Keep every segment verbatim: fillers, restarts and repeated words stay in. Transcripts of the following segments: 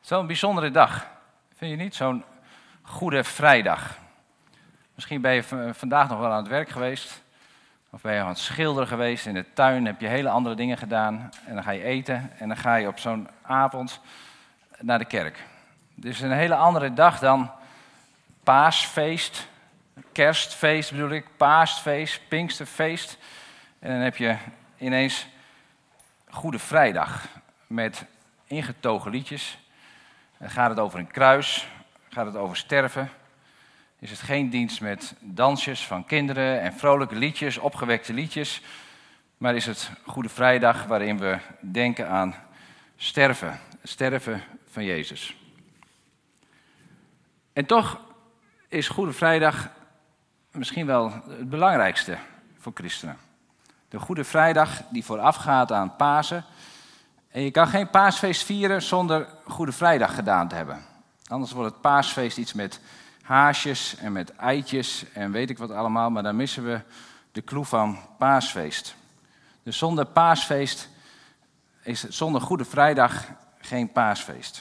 Zo'n bijzondere dag, vind je niet? Zo'n Goede Vrijdag. Misschien ben je v- vandaag nog wel aan het werk geweest. Of ben je aan het schilderen geweest in de tuin. Heb je hele andere dingen gedaan. En dan ga je eten. En dan ga je op zo'n avond naar de kerk. Dus een hele andere dag dan Paasfeest. Kerstfeest bedoel ik. Paasfeest, Pinksterfeest. En dan heb je ineens Goede Vrijdag. Met ingetogen liedjes. Dan gaat het over een kruis. Gaat het over sterven. Is het geen dienst met dansjes van kinderen en vrolijke liedjes, opgewekte liedjes. Maar is het Goede Vrijdag waarin we denken aan sterven. Het sterven van Jezus. En toch is Goede Vrijdag misschien wel het belangrijkste voor christenen. De Goede Vrijdag die voorafgaat aan Pasen. En je kan geen paasfeest vieren zonder Goede Vrijdag gedaan te hebben. Anders wordt het paasfeest iets met haasjes en met eitjes en weet ik wat allemaal. Maar dan missen we de clue van paasfeest. Dus zonder paasfeest is het zonder Goede Vrijdag geen paasfeest.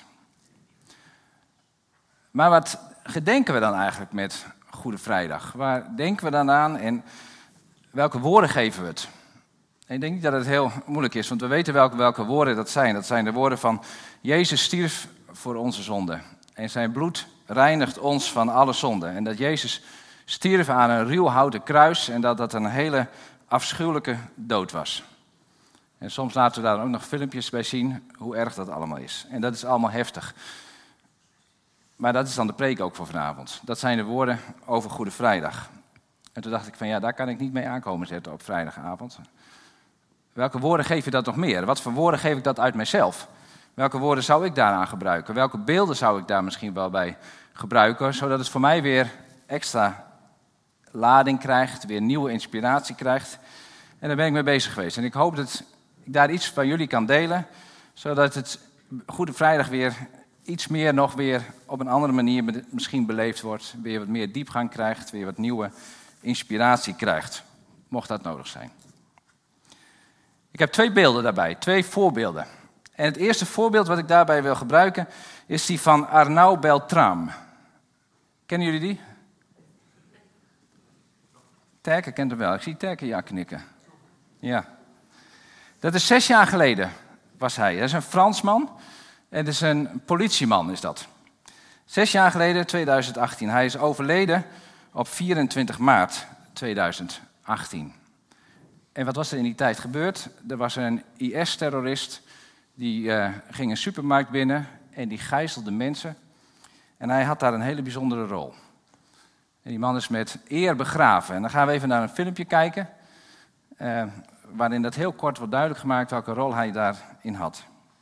Maar wat gedenken we dan eigenlijk met Goede Vrijdag? Waar denken we dan aan en welke woorden geven we het? En ik denk niet dat het heel moeilijk is, want we weten welke, welke woorden dat zijn. Dat zijn de woorden van Jezus stierf voor onze zonden. En zijn bloed reinigt ons van alle zonden. En dat Jezus stierf aan een ruw houten kruis en dat dat een hele afschuwelijke dood was. En soms laten we daar ook nog filmpjes bij zien hoe erg dat allemaal is. En dat is allemaal heftig. Maar dat is dan de preek ook voor vanavond. Dat zijn de woorden over Goede Vrijdag. En toen dacht ik van ja, daar kan ik niet mee aankomen zetten op vrijdagavond. Welke woorden geef je dat nog meer? Wat voor woorden geef ik dat uit mezelf? Welke woorden zou ik daaraan gebruiken? Welke beelden zou ik daar misschien wel bij gebruiken? Zodat het voor mij weer extra lading krijgt, weer nieuwe inspiratie krijgt. En daar ben ik mee bezig geweest. En ik hoop dat ik daar iets van jullie kan delen. Zodat het Goede Vrijdag weer iets meer nog weer op een andere manier misschien beleefd wordt. Weer wat meer diepgang krijgt, weer wat nieuwe inspiratie krijgt. Mocht dat nodig zijn. Ik heb twee beelden daarbij, twee voorbeelden. En het eerste voorbeeld wat ik daarbij wil gebruiken is die van Arnaud Beltrame. Kennen jullie die? Terke kent hem wel. Ik zie Terke ja knikken. Ja. Dat is zes jaar geleden was hij. Dat is een Fransman. En dat is een politieman is dat. Zes jaar geleden, tweeduizend achttien. Hij is overleden op vierentwintig maart tweeduizend achttien. En wat was er in die tijd gebeurd? Er was een I S-terrorist, die uh, ging een supermarkt binnen en die gijzelde mensen. En hij had daar een hele bijzondere rol. En die man is met eer begraven. En dan gaan we even naar een filmpje kijken, uh, waarin dat heel kort wordt duidelijk gemaakt welke rol hij daarin had.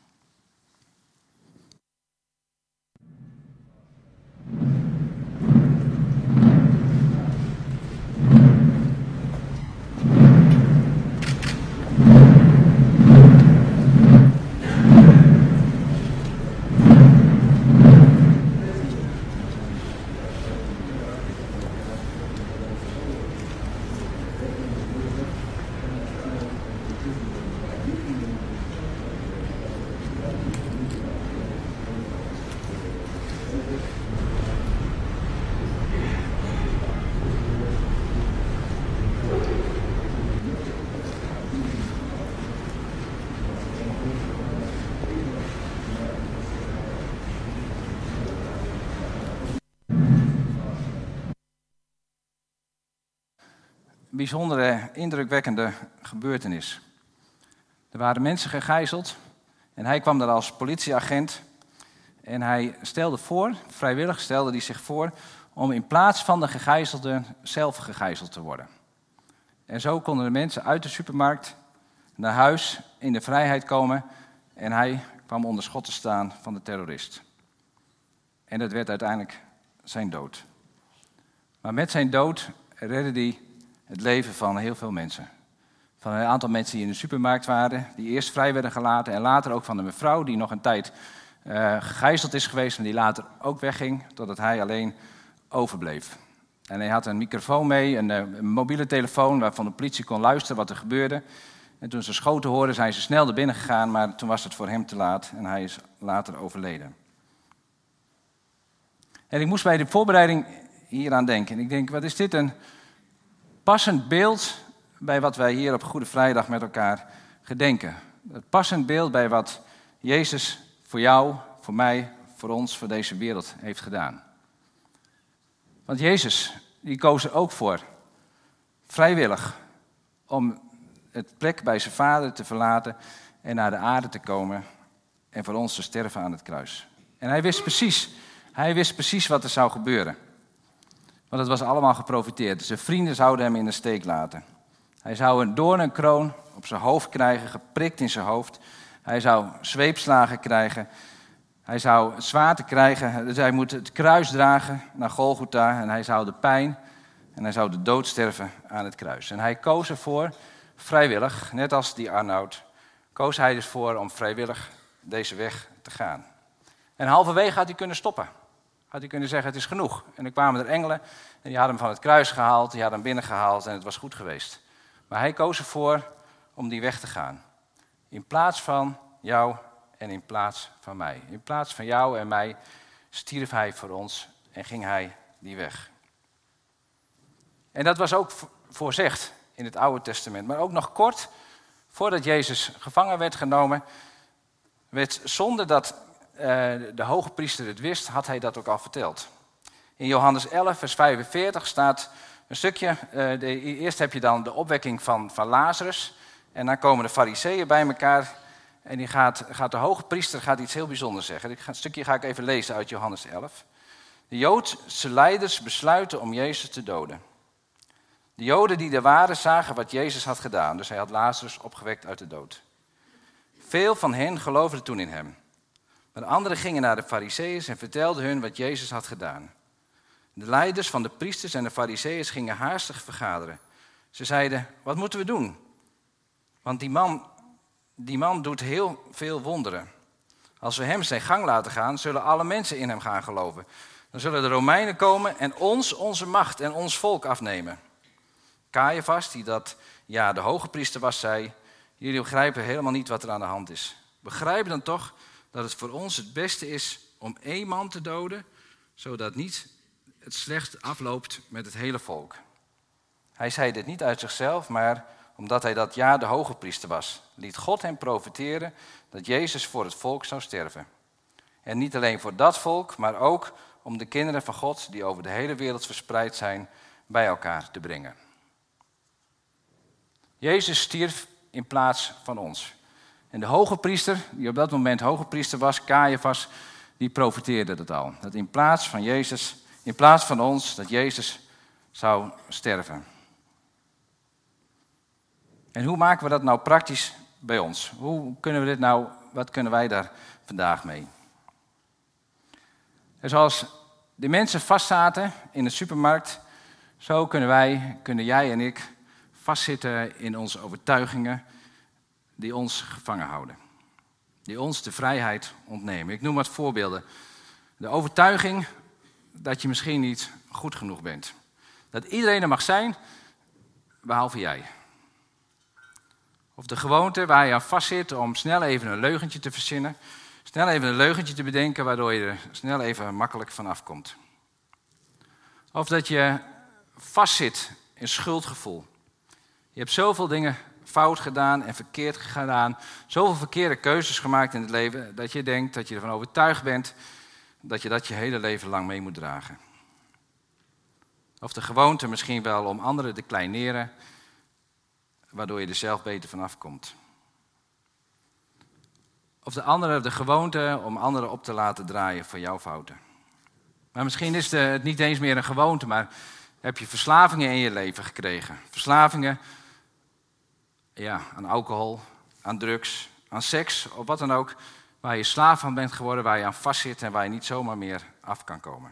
Bijzondere, indrukwekkende gebeurtenis. Er waren mensen gegijzeld en hij kwam daar als politieagent en hij stelde voor, vrijwillig stelde hij zich voor, om in plaats van de gegijzelden zelf gegijzeld te worden. En zo konden de mensen uit de supermarkt naar huis in de vrijheid komen en hij kwam onder schot te staan van de terrorist. En dat werd uiteindelijk zijn dood. Maar met zijn dood redde hij het leven van heel veel mensen. Van een aantal mensen die in de supermarkt waren, die eerst vrij werden gelaten. En later ook van de mevrouw die nog een tijd uh, gegijzeld is geweest, maar die later ook wegging, totdat hij alleen overbleef. En hij had een microfoon mee, een, een mobiele telefoon waarvan de politie kon luisteren wat er gebeurde. En toen ze schoten hoorden, zijn ze snel naar binnen gegaan, maar toen was het voor hem te laat en hij is later overleden. En ik moest bij de voorbereiding hieraan denken. En ik denk, wat is dit een passend beeld bij wat wij hier op Goede Vrijdag met elkaar gedenken. Het passend beeld bij wat Jezus voor jou, voor mij, voor ons, voor deze wereld heeft gedaan. Want Jezus, die koos er ook voor, vrijwillig, om het plek bij zijn Vader te verlaten en naar de aarde te komen en voor ons te sterven aan het kruis. En hij wist precies, hij wist precies wat er zou gebeuren. Want het was allemaal geprofiteerd. Zijn vrienden zouden hem in de steek laten. Hij zou een doornenkroon op zijn hoofd krijgen, geprikt in zijn hoofd. Hij zou zweepslagen krijgen. Hij zou het zwaard krijgen. Dus hij moet het kruis dragen naar Golgotha. En hij zou de pijn en hij zou de dood sterven aan het kruis. En hij koos ervoor, vrijwillig, net als die Arnoud, koos hij ervoor om vrijwillig deze weg te gaan. En halverwege had hij kunnen stoppen. Had hij kunnen zeggen, het is genoeg. En dan kwamen er engelen en die hadden hem van het kruis gehaald, die hadden hem binnengehaald en het was goed geweest. Maar hij koos ervoor om die weg te gaan. In plaats van jou en in plaats van mij. In plaats van jou en mij stierf hij voor ons en ging hij die weg. En dat was ook voorzegd in het Oude Testament. Maar ook nog kort voordat Jezus gevangen werd genomen, werd zonder dat uh, de hoge priester het wist, had hij dat ook al verteld. In Johannes elf, vers vijfenveertig staat een stukje. Uh, de, eerst heb je dan de opwekking van, van Lazarus. En dan komen de fariseeën bij elkaar. En die gaat, gaat de hoge priester gaat iets heel bijzonders zeggen. Dit stukje ga ik even lezen uit Johannes elf. De Joodse leiders besluiten om Jezus te doden. De Joden die er waren zagen wat Jezus had gedaan. Dus hij had Lazarus opgewekt uit de dood. Veel van hen geloofden toen in hem. Maar de anderen gingen naar de fariseeën en vertelden hun wat Jezus had gedaan. De leiders van de priesters en de fariseeën gingen haastig vergaderen. Ze zeiden, wat moeten we doen? Want die man, die man doet heel veel wonderen. Als we hem zijn gang laten gaan, zullen alle mensen in hem gaan geloven. Dan zullen de Romeinen komen en ons, onze macht en ons volk afnemen. Caiaphas, die dat ja de hoge priester was, zei, jullie begrijpen helemaal niet wat er aan de hand is. Begrijp dan toch dat het voor ons het beste is om één man te doden, zodat niet het slecht afloopt met het hele volk. Hij zei dit niet uit zichzelf, maar omdat hij dat jaar de hoge priester was, liet God hem profeteren dat Jezus voor het volk zou sterven. En niet alleen voor dat volk, maar ook om de kinderen van God die over de hele wereld verspreid zijn, bij elkaar te brengen. Jezus stierf in plaats van ons. En de hoge priester, die op dat moment hoge priester was, Caiaphas, die profeteerde dat al. Dat in plaats van Jezus, in plaats van ons, dat Jezus zou sterven. En hoe maken we dat nou praktisch bij ons? Hoe kunnen we dit nou, wat kunnen wij daar vandaag mee? En zoals de mensen vastzaten in de supermarkt, zo kunnen wij, kunnen jij en ik vastzitten in onze overtuigingen die ons gevangen houden. Die ons de vrijheid ontnemen. Ik noem wat voorbeelden. De overtuiging dat je misschien niet goed genoeg bent. Dat iedereen er mag zijn, behalve jij. Of de gewoonte waar je aan vastzit om snel even een leugentje te verzinnen. Snel even een leugentje te bedenken waardoor je er snel even makkelijk van afkomt. Of dat je vastzit in schuldgevoel. Je hebt zoveel dingen fout gedaan en verkeerd gedaan. Zoveel verkeerde keuzes gemaakt in het leven dat je denkt dat je ervan overtuigd bent dat je dat je hele leven lang mee moet dragen. Of de gewoonte misschien wel om anderen te kleineren, waardoor je er zelf beter van afkomt. Of de andere de gewoonte om anderen op te laten draaien voor jouw fouten. Maar misschien is het niet eens meer een gewoonte, maar heb je verslavingen in je leven gekregen. Verslavingen ja, aan alcohol, aan drugs, aan seks of wat dan ook. Waar je slaaf van bent geworden, waar je aan vastzit en waar je niet zomaar meer af kan komen.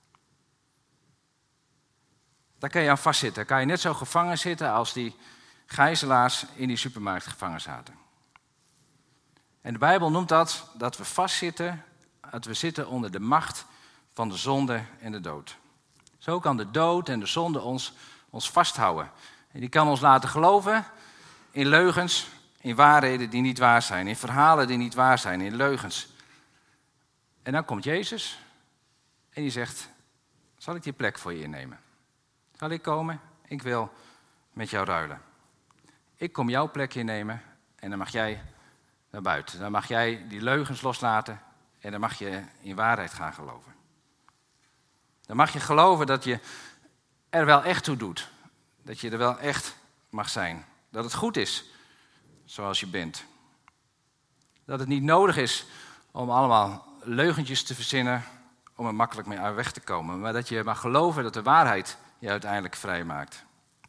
Daar kan je aan vastzitten. Daar kan je net zo gevangen zitten als die gijzelaars in die supermarkt gevangen zaten. En de Bijbel noemt dat, dat we vastzitten, dat we zitten onder de macht van de zonde en de dood. Zo kan de dood en de zonde ons, ons vasthouden. En die kan ons laten geloven in leugens, in waarheden die niet waar zijn, in verhalen die niet waar zijn, in leugens. En dan komt Jezus En die zegt, zal ik die plek voor je innemen? Zal ik komen? Ik wil met jou ruilen. Ik kom jouw plek innemen en dan mag jij naar buiten. Dan mag jij die leugens loslaten en dan mag je in waarheid gaan geloven. Dan mag je geloven dat je er wel echt toe doet. Dat je er wel echt mag zijn. Dat het goed is zoals je bent. Dat het niet nodig is om allemaal leugentjes te verzinnen om er makkelijk mee uit weg te komen. Maar dat je mag geloven dat de waarheid je uiteindelijk vrij maakt.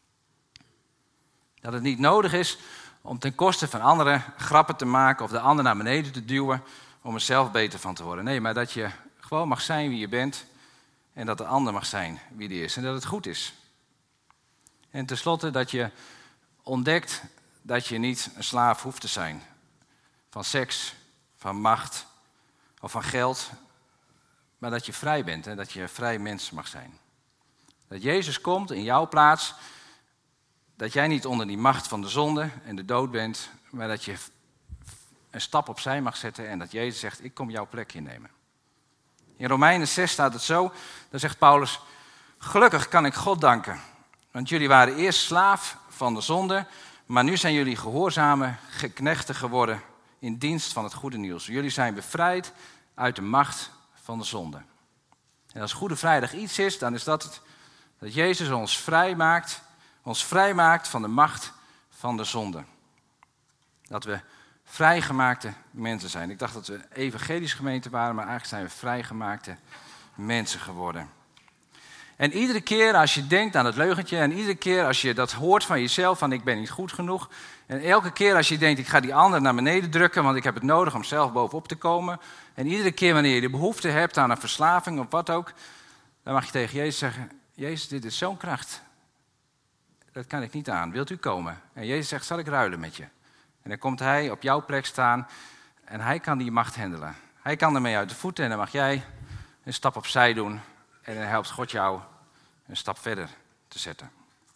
Dat het niet nodig is om ten koste van anderen grappen te maken of de ander naar beneden te duwen om er zelf beter van te worden. Nee, maar dat je gewoon mag zijn wie je bent en dat de ander mag zijn wie die is en dat het goed is. En tenslotte dat je ontdekt dat je niet een slaaf hoeft te zijn van seks, van macht of van geld, maar dat je vrij bent en dat je een vrij mens mag zijn. Dat Jezus komt in jouw plaats, dat jij niet onder die macht van de zonde en de dood bent, maar dat je een stap opzij mag zetten en dat Jezus zegt, ik kom jouw plek innemen. In Romeinen zes staat het zo, daar zegt Paulus, gelukkig kan ik God danken, want jullie waren eerst slaaf van de zonde, maar nu zijn jullie gehoorzame geknechten geworden in dienst van het goede nieuws. Jullie zijn bevrijd uit de macht van de zonde. En als Goede Vrijdag iets is, dan is dat het, dat Jezus ons vrij maakt, ons vrij maakt van de macht van de zonde. Dat we vrijgemaakte mensen zijn. Ik dacht dat we evangelische gemeente waren, maar eigenlijk zijn we vrijgemaakte mensen geworden. En iedere keer als je denkt aan het leugentje en iedere keer als je dat hoort van jezelf, van ik ben niet goed genoeg. En elke keer als je denkt, ik ga die ander naar beneden drukken, want ik heb het nodig om zelf bovenop te komen. En iedere keer wanneer je de behoefte hebt aan een verslaving of wat ook, dan mag je tegen Jezus zeggen, Jezus, dit is zo'n kracht. Dat kan ik niet aan. Wilt u komen? En Jezus zegt, zal ik ruilen met je? En dan komt hij op jouw plek staan en hij kan die macht handelen. Hij kan ermee uit de voeten en dan mag jij een stap opzij doen. En dan helpt God jou een stap verder te zetten.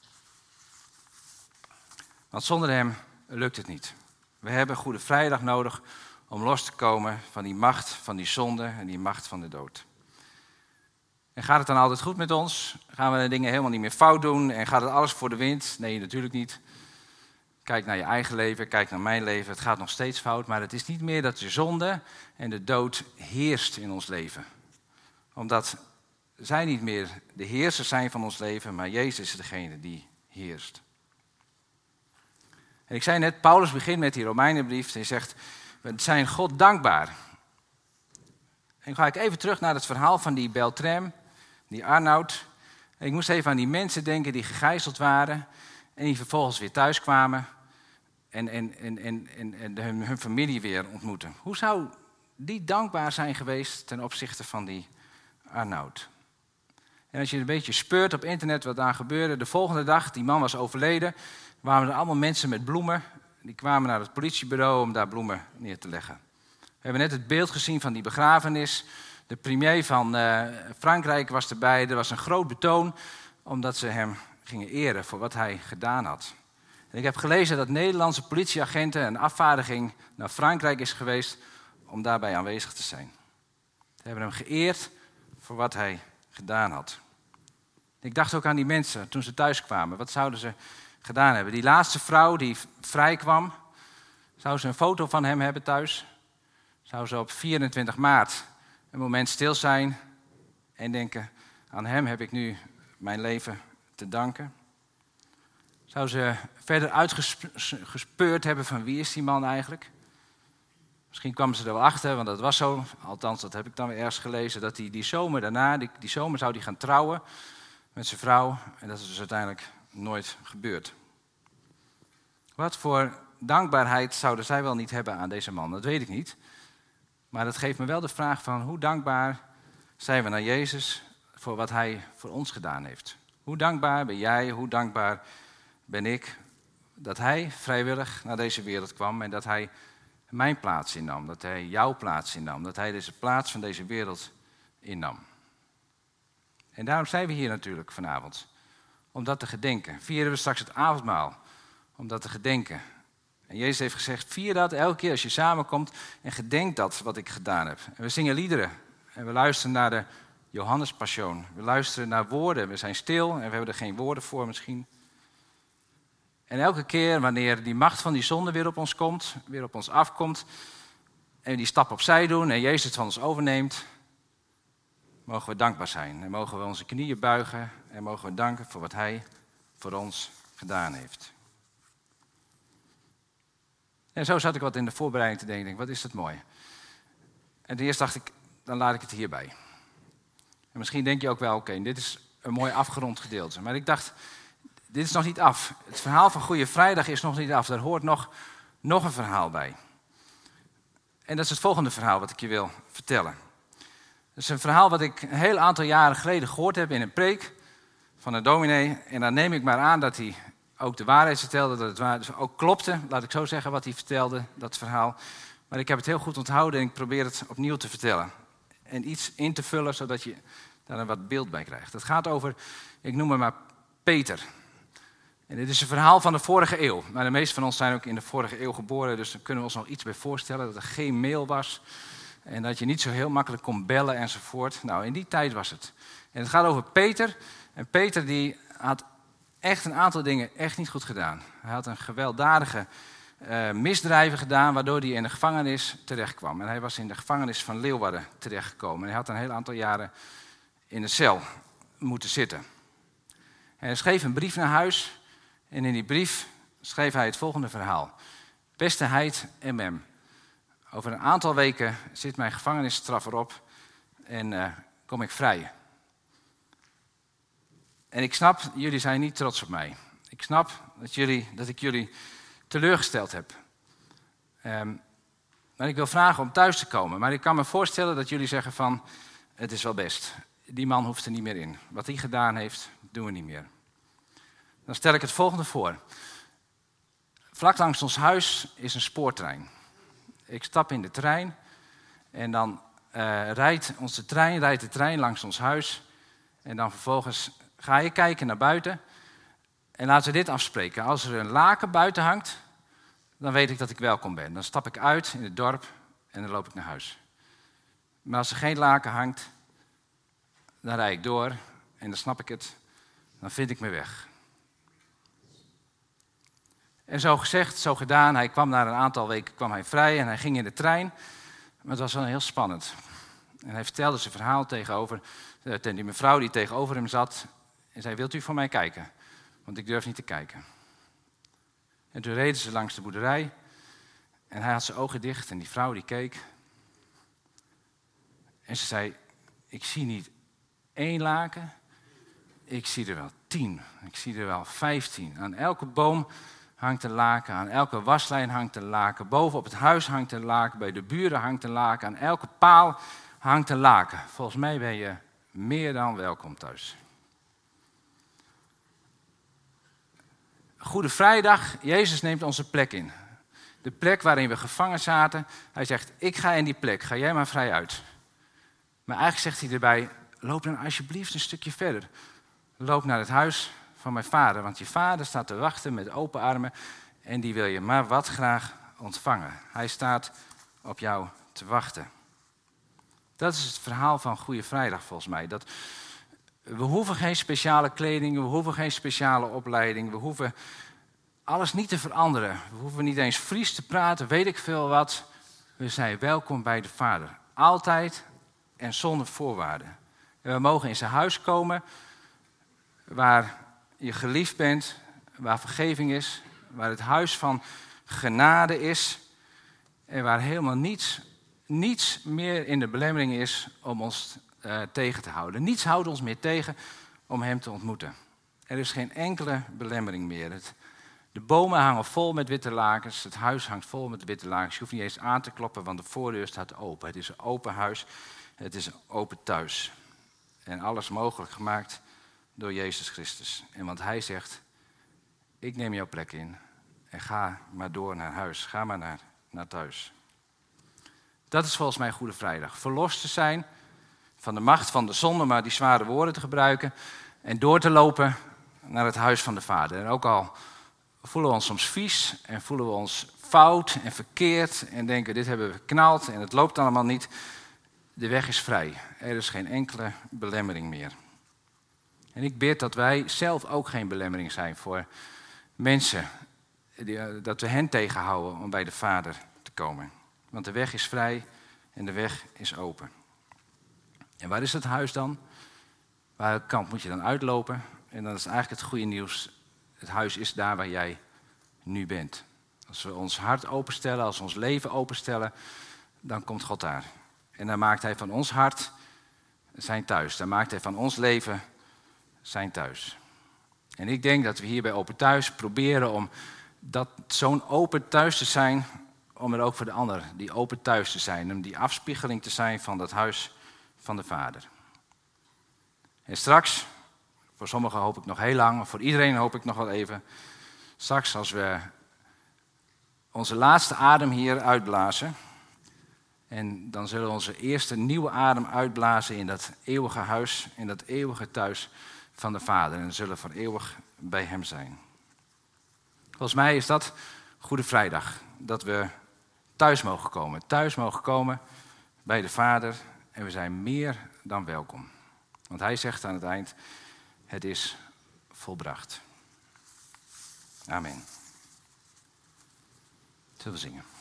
Want zonder hem lukt het niet. We hebben Goede Vrijdag nodig om los te komen van die macht van die zonde en die macht van de dood. En gaat het dan altijd goed met ons? Gaan we de dingen helemaal niet meer fout doen? En gaat het alles voor de wind? Nee, natuurlijk niet. Kijk naar je eigen leven, kijk naar mijn leven. Het gaat nog steeds fout, maar het is niet meer dat de zonde en de dood heerst in ons leven. Omdat zij niet meer de heersers zijn van ons leven, maar Jezus is degene die heerst. En ik zei net, Paulus begint met die Romeinenbrief en hij zegt, we zijn God dankbaar. En dan ga ik even terug naar het verhaal van die Beltram, die Arnoud. En ik moest even aan die mensen denken die gegijzeld waren en die vervolgens weer thuis kwamen en, en, en, en, en, en hun, hun familie weer ontmoeten. Hoe zou die dankbaar zijn geweest ten opzichte van die Arnoud? En als je een beetje speurt op internet wat daar gebeurde, de volgende dag, die man was overleden, waren er allemaal mensen met bloemen. Die kwamen naar het politiebureau om daar bloemen neer te leggen. We hebben net het beeld gezien van die begrafenis. De premier van uh, Frankrijk was erbij. Er was een groot betoon omdat ze hem gingen eren voor wat hij gedaan had. En ik heb gelezen dat Nederlandse politieagenten een afvaardiging naar Frankrijk is geweest om daarbij aanwezig te zijn. Ze hebben hem geëerd voor wat hij gedaan had. Ik dacht ook aan die mensen toen ze thuis kwamen. Wat zouden ze gedaan hebben? Die laatste vrouw die vrij kwam, zou ze een foto van hem hebben thuis? Zou ze op vierentwintig maart een moment stil zijn en denken, aan hem heb ik nu mijn leven te danken? Zou ze verder uitgespeurd hebben van wie is die man eigenlijk? Misschien kwamen ze er wel achter, want dat was zo, althans dat heb ik dan weer ergens gelezen, dat hij die zomer daarna, die, die zomer zou hij gaan trouwen met zijn vrouw en dat is dus uiteindelijk nooit gebeurd. Wat voor dankbaarheid zouden zij wel niet hebben aan deze man, dat weet ik niet. Maar dat geeft me wel de vraag van hoe dankbaar zijn we naar Jezus voor wat hij voor ons gedaan heeft. Hoe dankbaar ben jij, hoe dankbaar ben ik dat hij vrijwillig naar deze wereld kwam en dat hij mijn plaats innam, dat hij jouw plaats innam, dat hij deze plaats van deze wereld innam. En daarom zijn we hier natuurlijk vanavond, om dat te gedenken. Vieren we straks het avondmaal, om dat te gedenken. En Jezus heeft gezegd, vier dat elke keer als je samenkomt en gedenk dat wat ik gedaan heb. En we zingen liederen en we luisteren naar de Johannes Passion. We luisteren naar woorden, we zijn stil en we hebben er geen woorden voor misschien. En elke keer wanneer die macht van die zonde weer op ons komt, weer op ons afkomt, en we die stap opzij doen en Jezus het van ons overneemt, mogen we dankbaar zijn. En mogen we onze knieën buigen en mogen we danken voor wat Hij voor ons gedaan heeft. En zo zat ik wat in de voorbereiding te denken, wat is dat mooi. En eerst dacht ik, dan laat ik het hierbij. En misschien denk je ook wel, oké, okay, dit is een mooi afgerond gedeelte. Maar ik dacht, dit is nog niet af. Het verhaal van Goede Vrijdag is nog niet af. Daar hoort nog, nog een verhaal bij. En dat is het volgende verhaal wat ik je wil vertellen. Dat is een verhaal wat ik een heel aantal jaren geleden gehoord heb in een preek van een dominee. En dan neem ik maar aan dat hij ook de waarheid vertelde, dat het waar, dus ook klopte, laat ik zo zeggen, wat hij vertelde, dat verhaal. Maar ik heb het heel goed onthouden en ik probeer het opnieuw te vertellen. En iets in te vullen, zodat je daar een wat beeld bij krijgt. Het gaat over, ik noem hem maar Peter. En dit is een verhaal van de vorige eeuw. Maar de meeste van ons zijn ook in de vorige eeuw geboren, dus daar kunnen we ons nog iets bij voorstellen, dat er geen mail was. En dat je niet zo heel makkelijk kon bellen enzovoort. Nou, in die tijd was het. En het gaat over Peter. En Peter die had echt een aantal dingen echt niet goed gedaan. Hij had een gewelddadige uh, misdrijven gedaan, waardoor hij in de gevangenis terechtkwam. En hij was in de gevangenis van Leeuwarden terechtgekomen. En hij had een heel aantal jaren in de cel moeten zitten. En hij schreef een brief naar huis. En in die brief schreef hij het volgende verhaal. Beste Heid en Mem. Over een aantal weken zit mijn gevangenisstraf erop en uh, kom ik vrij. En ik snap, jullie zijn niet trots op mij. Ik snap dat, jullie, dat ik jullie teleurgesteld heb. Um, maar ik wil vragen om thuis te komen. Maar ik kan me voorstellen dat jullie zeggen van, het is wel best. Die man hoeft er niet meer in. Wat hij gedaan heeft, doen we niet meer. Dan stel ik het volgende voor. Vlak langs ons huis is een spoortrein. Ik stap in de trein en dan uh, rijdt onze trein, rijdt de trein langs ons huis. En dan vervolgens ga je kijken naar buiten. En laten we dit afspreken. Als er een laken buiten hangt, dan weet ik dat ik welkom ben. Dan stap ik uit in het dorp en dan loop ik naar huis. Maar als er geen laken hangt, dan rijd ik door en dan snap ik het. Dan vind ik me weg. En zo gezegd, zo gedaan. Hij kwam na een aantal weken kwam hij vrij en hij ging in de trein. Maar het was wel heel spannend. En hij vertelde zijn verhaal tegenover die mevrouw die tegenover hem zat. En zei, wilt u voor mij kijken? Want ik durf niet te kijken. En toen reden ze langs de boerderij. En hij had zijn ogen dicht en die vrouw die keek. En ze zei, ik zie niet één laken. Ik zie er wel tien. Ik zie er wel vijftien. Aan elke boom hangt een laken, aan elke waslijn hangt een laken, boven op het huis hangt een laken, bij de buren hangt een laken, aan elke paal hangt een laken. Volgens mij ben je meer dan welkom thuis. Goede Vrijdag, Jezus neemt onze plek in. De plek waarin we gevangen zaten. Hij zegt, ik ga in die plek, ga jij maar vrij uit. Maar eigenlijk zegt hij erbij, loop dan alsjeblieft een stukje verder. Loop naar het huis van mijn vader, want je vader staat te wachten met open armen en die wil je maar wat graag ontvangen. Hij staat op jou te wachten. Dat is het verhaal van Goede Vrijdag volgens mij. Dat we hoeven geen speciale kleding, we hoeven geen speciale opleiding, we hoeven alles niet te veranderen. We hoeven niet eens Fries te praten, weet ik veel wat. We zijn welkom bij de Vader. Altijd en zonder voorwaarden. En we mogen in zijn huis komen waar je geliefd bent, waar vergeving is, waar het huis van genade is en waar helemaal niets, niets meer in de belemmering is om ons uh, tegen te houden. Niets houdt ons meer tegen om hem te ontmoeten. Er is geen enkele belemmering meer. Het, de bomen hangen vol met witte lakens, het huis hangt vol met witte lakens. Je hoeft niet eens aan te kloppen, want de voordeur staat open. Het is een open huis, het is een open thuis. En alles mogelijk gemaakt door Jezus Christus. En want hij zegt, ik neem jouw plek in en ga maar door naar huis. Ga maar naar, naar thuis. Dat is volgens mij Goede Vrijdag. Verlost te zijn van de macht van de zonde, maar die zware woorden te gebruiken. En door te lopen naar het huis van de Vader. En ook al voelen we ons soms vies en voelen we ons fout en verkeerd. En denken, dit hebben we geknald en het loopt allemaal niet. De weg is vrij. Er is geen enkele belemmering meer. En ik bid dat wij zelf ook geen belemmering zijn voor mensen. Dat we hen tegenhouden om bij de Vader te komen. Want de weg is vrij en de weg is open. En waar is het huis dan? Welke kant moet je dan uitlopen? En dan is eigenlijk het goede nieuws. Het huis is daar waar jij nu bent. Als we ons hart openstellen, als we ons leven openstellen, dan komt God daar. En dan maakt hij van ons hart zijn thuis. Dan maakt hij van ons leven zijn thuis. En ik denk dat we hier bij Open Thuis proberen om dat zo'n open thuis te zijn, om er ook voor de ander die open thuis te zijn. Om die afspiegeling te zijn van dat huis van de Vader. En straks, voor sommigen hoop ik nog heel lang, voor iedereen hoop ik nog wel even. Straks als we onze laatste adem hier uitblazen. En dan zullen we onze eerste nieuwe adem uitblazen in dat eeuwige huis, in dat eeuwige thuis van de Vader. En we zullen voor eeuwig bij hem zijn. Volgens mij is dat Goede Vrijdag. Dat we thuis mogen komen. Thuis mogen komen bij de Vader. En we zijn meer dan welkom. Want hij zegt aan het eind, het is volbracht. Amen. Zullen we zingen.